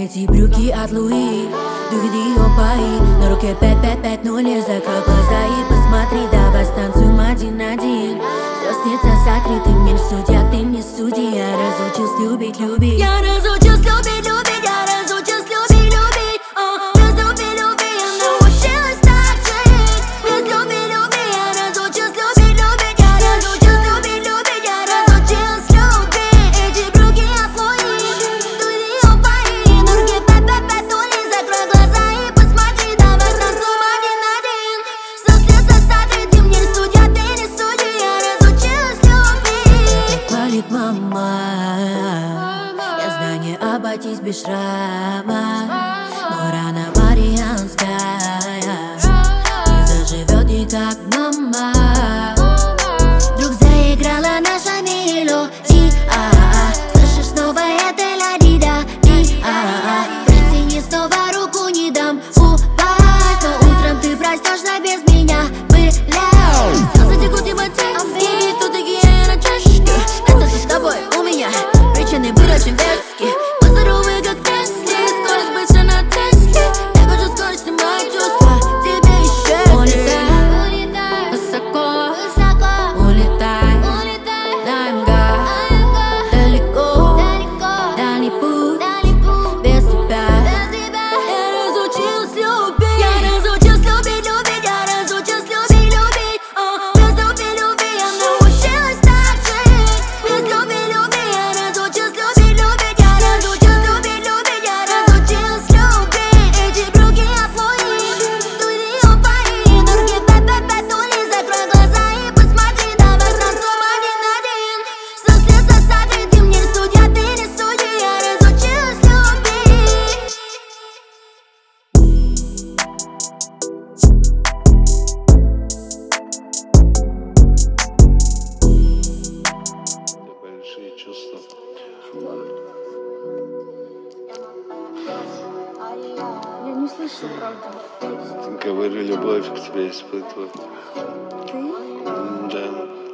Эти брюки от Луи, дуги опаи, на руке 5550, закрой глаза и посмотри, давай станцуем один на один. Все снится с открытым, мир судья, ты не судья. Я разучился любить, любить. Я разучился любить, любить. Я разучился любить, любить. Без любви, любви я научилась так жить. Без любви, любви я разучился любить, любить. Я разучился любить, любить. Я разучился любить. Эти брюки от Луи, дуги опаи, на руке 5550, закрой глаза и посмотри, давай станцуем один на один. Все снится с открытым, мир судья, ты не судья. Я разучилась любить. Палит мама, я знание обойтись без шрама, но рана марианская не заживет никак, мама. Вдруг заиграла наша мелодия, слышишь, снова это ля-ди-да, протяни снова руку, не дам упасть, но утром ты проснешься без меня, блядь. Слезы текут ипотечки, тут гигиена чашки. Это с тобой у меня причины были очень веские. Мы здоровые как Тесли, скорость быстро на Тесле. Я хочу скорости, мои чувства тебе исчезли. Улетай высоко, улетай на МГ, далеко, дальний путь без тебя. Я разучилась любить. Я разучилась любить, любить. Я разучилась любить, любить. Без любви, любви я научилась так жить. Без любви, любви я разучилась любить, любить. Я разучилась любить, любить. Я разучилась любить. Эти брюки от Луи, дуги опаи, на руке 5550, закрой глаза и посмотри, давай станцуем один на один. Все снится с открытым, мир судья, ты не судья. Я разучилась любить. Большие чувства. Я не слышу, правда. Говорю, любовь к тебе испытываю. Ты? Да.